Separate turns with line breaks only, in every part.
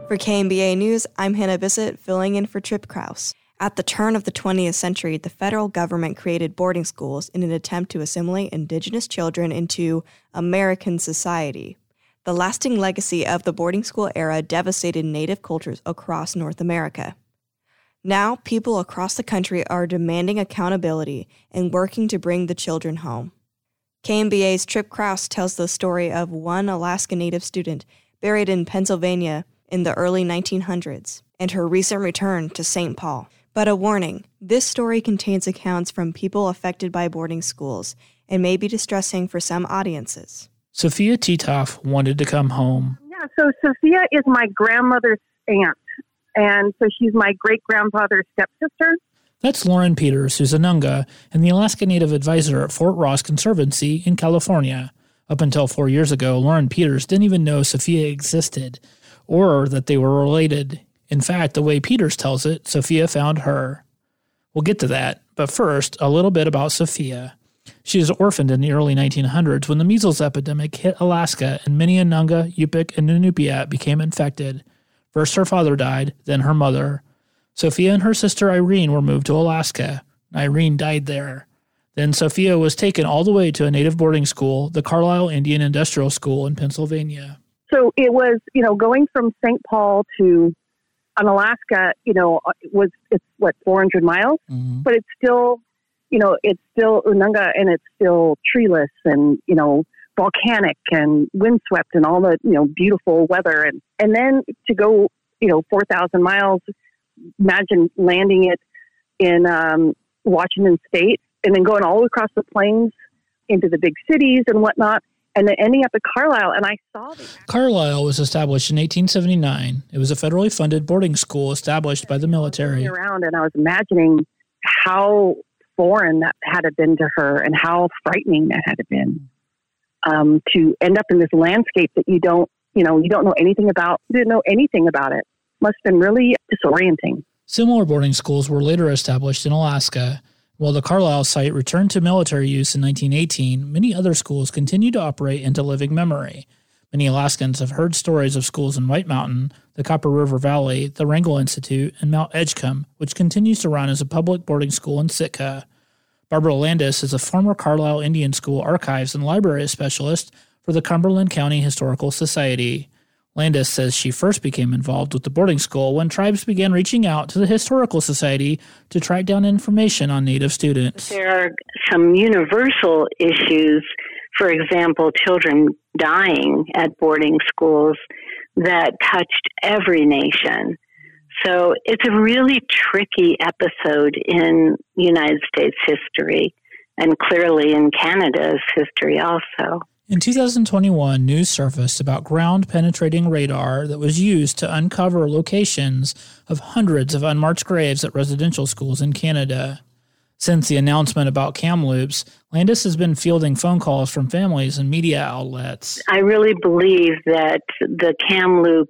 For KMBA News, I'm Hannah Bissett, filling in for Trip Krause. At the turn of the 20th century, the federal government created boarding schools in an attempt to assimilate indigenous children into American society. The lasting legacy of the boarding school era devastated Native cultures across North America. Now, people across the country are demanding accountability and working to bring the children home. KMBA's Trip Krause tells the story of one Alaska Native student buried in Pennsylvania in the early 1900s and her recent return to St. Paul. But a warning, this story contains accounts from people affected by boarding schools and may be distressing for some audiences.
Sophia Titoff wanted to come home.
Yeah, so Sophia is my grandmother's aunt, and so she's my great-grandfather's stepsister.
That's Lauren Peters, who's a Nunga and the Alaska Native Advisor at Fort Ross Conservancy in California. Up until 4 years ago, Lauren Peters didn't even know Sophia existed or that they were related. In fact, the way Peters tells it, Sophia found her. We'll get to that, but first, a little bit about Sophia. She was orphaned in the early 1900s when the measles epidemic hit Alaska and many Nunga, Yupik, and Inupiat became infected. First her father died, then her mother. Sophia and her sister Irene were moved to Alaska. Irene died there. Then Sophia was taken all the way to a Native boarding school, the Carlisle Indian Industrial School in Pennsylvania.
So it was, going from St. Paul to Alaska, it's 400 miles, but it's still, it's still Ununga and it's still treeless and, volcanic and windswept and all the, beautiful weather. And then to go, 4,000 miles, imagine landing it in Washington State and then going all across the plains into the big cities and whatnot. And then ending up at Carlisle, and I saw
Carlisle was established in 1879. It was a federally funded boarding school established by the military.
Around, and I was imagining how foreign that had been to her, and how frightening that had been to end up in this landscape that you don't know anything about. Didn't know anything about it. Must have been really disorienting.
Similar boarding schools were later established in Alaska. While the Carlisle site returned to military use in 1918, many other schools continue to operate into living memory. Many Alaskans have heard stories of schools in White Mountain, the Copper River Valley, the Wrangell Institute, and Mount Edgecombe, which continues to run as a public boarding school in Sitka. Barbara Landis is a former Carlisle Indian School archives and library specialist for the Cumberland County Historical Society. Landis says she first became involved with the boarding school when tribes began reaching out to the Historical Society to track down information on Native students.
There are some universal issues, for example, children dying at boarding schools that touched every nation. So it's a really tricky episode in United States history and clearly in Canada's history also.
In 2021, news surfaced about ground-penetrating radar that was used to uncover locations of hundreds of unmarked graves at residential schools in Canada. Since the announcement about Kamloops, Landis has been fielding phone calls from families and media outlets.
I really believe that the Kamloops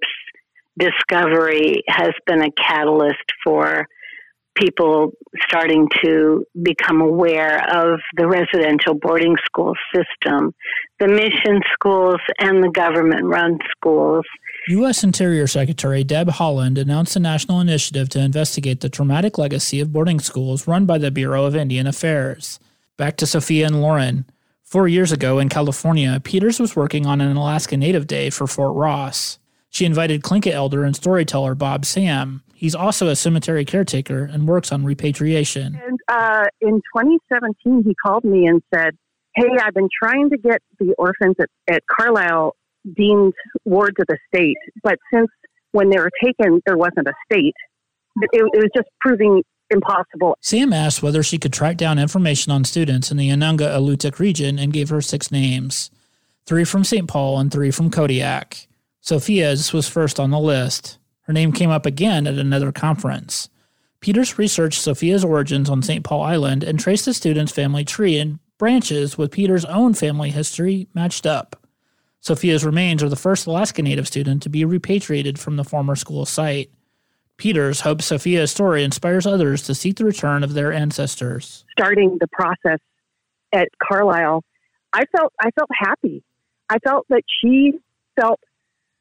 discovery has been a catalyst for people starting to become aware of the residential boarding school system, the mission schools, and the government-run schools.
U.S. Interior Secretary Deb Haaland announced a national initiative to investigate the traumatic legacy of boarding schools run by the Bureau of Indian Affairs. Back to Sophia and Lauren. 4 years ago in California, Peters was working on an Alaska Native Day for Fort Ross. She invited Tlingit elder and storyteller Bob Sam. He's also a cemetery caretaker and works on repatriation.
And in 2017, he called me and said, "Hey, I've been trying to get the orphans at Carlisle deemed wards of the state, but since when they were taken, there wasn't a state. It was just proving impossible."
Sam asked whether she could track down information on students in the Anunga-Alutiiq region and gave her 6 names, 3 from St. Paul and 3 from Kodiak. Sophia's was first on the list. Her name came up again at another conference. Peters researched Sophia's origins on St. Paul Island and traced the student's family tree, and branches with Peters' own family history matched up. Sophia's remains are the first Alaska Native student to be repatriated from the former school site. Peters hopes Sophia's story inspires others to seek the return of their ancestors.
Starting the process at Carlisle, I felt happy. I felt that she felt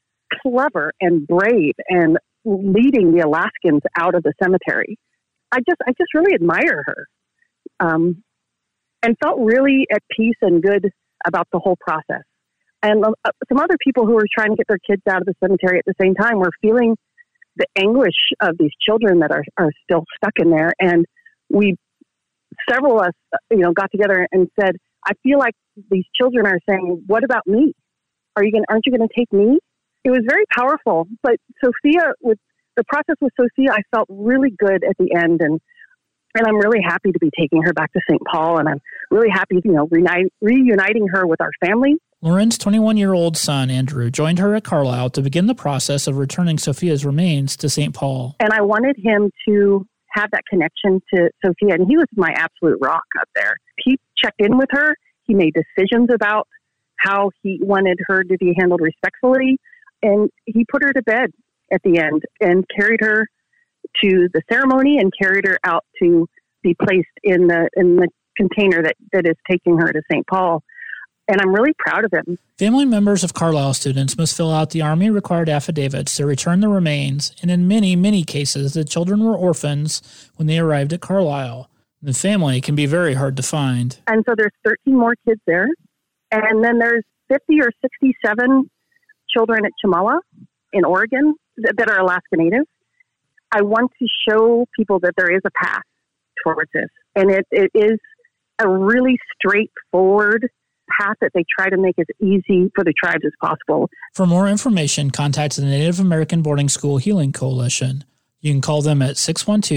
clever and brave and leading the Alaskans out of the cemetery. I just really admire her, and felt really at peace and good about the whole process. And some other people who were trying to get their kids out of the cemetery at the same time were feeling the anguish of these children that are still stuck in there. And several of us, got together and said, I feel like these children are saying, what about me? Aren't you going to take me? It was very powerful. But Sophia, with the process with Sophia, I felt really good at the end. And I'm really happy to be taking her back to St. Paul. And I'm really happy, reuniting her with our family.
Lauren's 21-year-old son, Andrew, joined her at Carlisle to begin the process of returning Sophia's remains to St. Paul.
And I wanted him to have that connection to Sophia, and he was my absolute rock up there. He checked in with her. He made decisions about how he wanted her to be handled respectfully, and he put her to bed at the end and carried her to the ceremony and carried her out to be placed in the container that is taking her to St. Paul. And I'm really proud of him.
Family members of Carlisle students must fill out the Army-required affidavits to return the remains, and in many, many cases, the children were orphans when they arrived at Carlisle. The family can be very hard to find.
And so there's 13 more kids there. And then there's 50 or 67 children at Chimola in Oregon that are Alaska Native. I want to show people that there is a path towards this. And it is a really straightforward path that they try to make as easy for the tribes as possible.
For more information, contact the Native American Boarding School Healing Coalition. You can call them at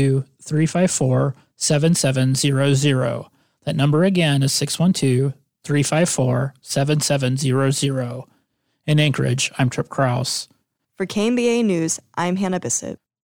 612-354-7700. That number again is 612-354-7700. In Anchorage, I'm Trip Krause.
For KMBA News, I'm Hannah Bissett.